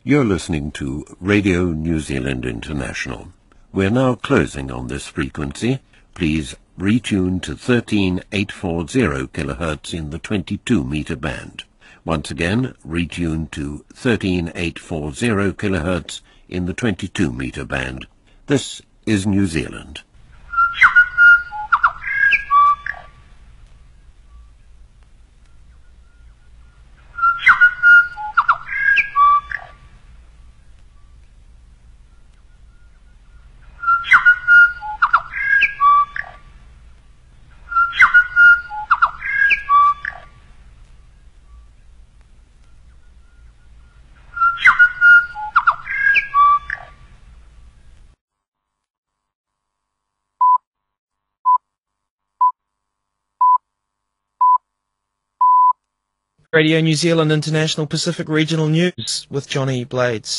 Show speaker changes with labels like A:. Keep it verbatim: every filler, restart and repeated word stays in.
A: You're listening to Radio New Zealand International. We're now closing on this frequency. Please retune to thirteen thousand eight hundred forty kilohertz in the twenty-two meter band. Once again, retune to thirteen thousand eight hundred forty kilohertz in the twenty-two meter band. This is New Zealand.
B: Radio New Zealand International Pacific Regional News with Johnny Blades.